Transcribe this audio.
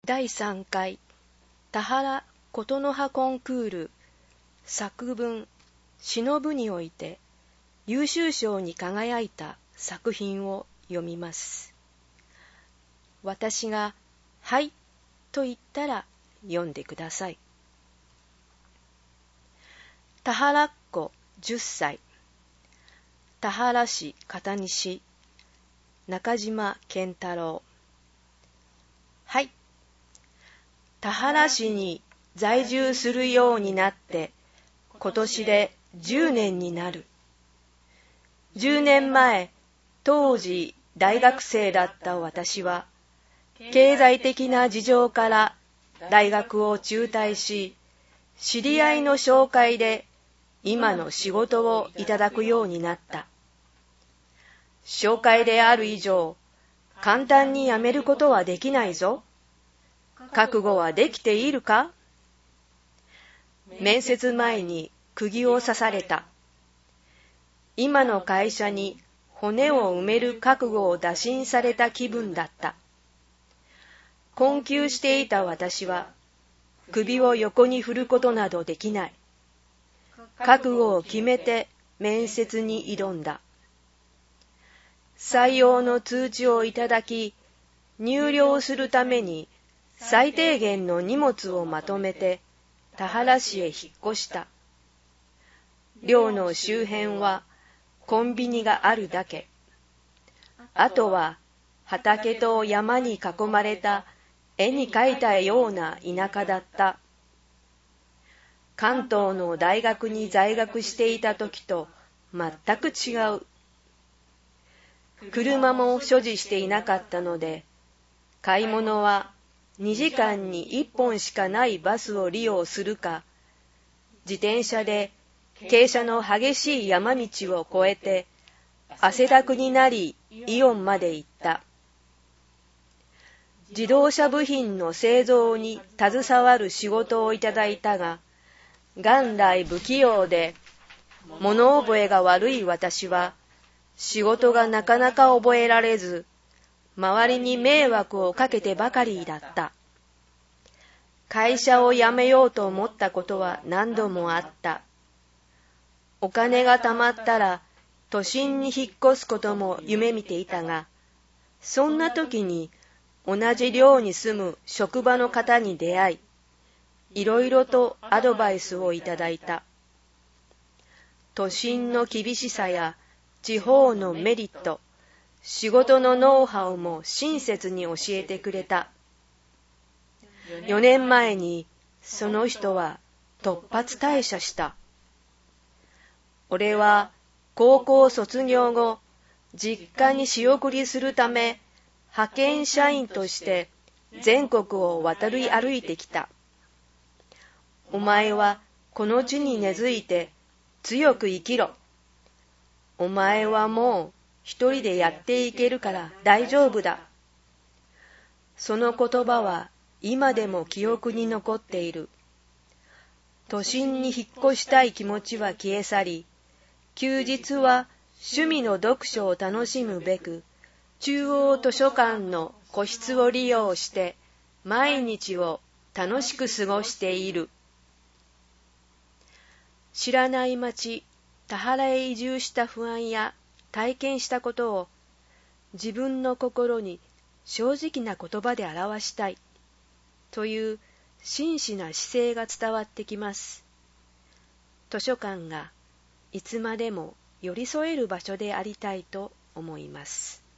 第3回田原琴の葉コンクール作文忍ぶにおいて優秀賞に輝いた作品を読みます。私がはいと言ったら読んでください。田原っ子10歳、田原市片西、中島健太郎。はい。田原市に在住するようになって今年で10年になる。10年前、当時大学生だった私は経済的な事情から大学を中退し、知り合いの紹介で今の仕事をいただくようになった。紹介である以上、簡単に辞めることはできないぞ。覚悟はできているか？面接前に釘を刺された。今の会社に骨を埋める覚悟を打診された気分だった。困窮していた私は、首を横に振ることなどできない。覚悟を決めて面接に挑んだ。採用の通知をいただき、入寮するために最低限の荷物をまとめて田原市へ引っ越した。寮の周辺はコンビニがあるだけ。あとは畑と山に囲まれた絵に描いたような田舎だった。関東の大学に在学していた時と全く違う。車も所持していなかったので、買い物は2時間に1本しかないバスを利用するか、自転車で傾斜の激しい山道を越えて汗だくになりイオンまで行った。自動車部品の製造に携わる仕事をいただいたが、元来不器用で物覚えが悪い私は仕事がなかなか覚えられず、周りに迷惑をかけてばかりだった。会社を辞めようと思ったことは何度もあった。お金が貯まったら都心に引っ越すことも夢見ていたが、そんな時に同じ寮に住む職場の方に出会い、いろいろとアドバイスをいただいた。都心の厳しさや地方のメリット、仕事のノウハウも親切に教えてくれた。4年前にその人は突発退社した。俺は高校卒業後、実家に仕送りするため、派遣社員として全国を渡り歩いてきた。お前はこの地に根付いて強く生きろ。お前はもう一人でやっていけるから大丈夫だ。その言葉は今でも記憶に残っている。都心に引っ越したい気持ちは消え去り、休日は趣味の読書を楽しむべく、中央図書館の個室を利用して毎日を楽しく過ごしている。知らない町、田原へ移住した不安や体験したことを自分の心に正直な言葉で表したいという真摯な姿勢が伝わってきます。図書館がいつまでも寄り添える場所でありたいと思います。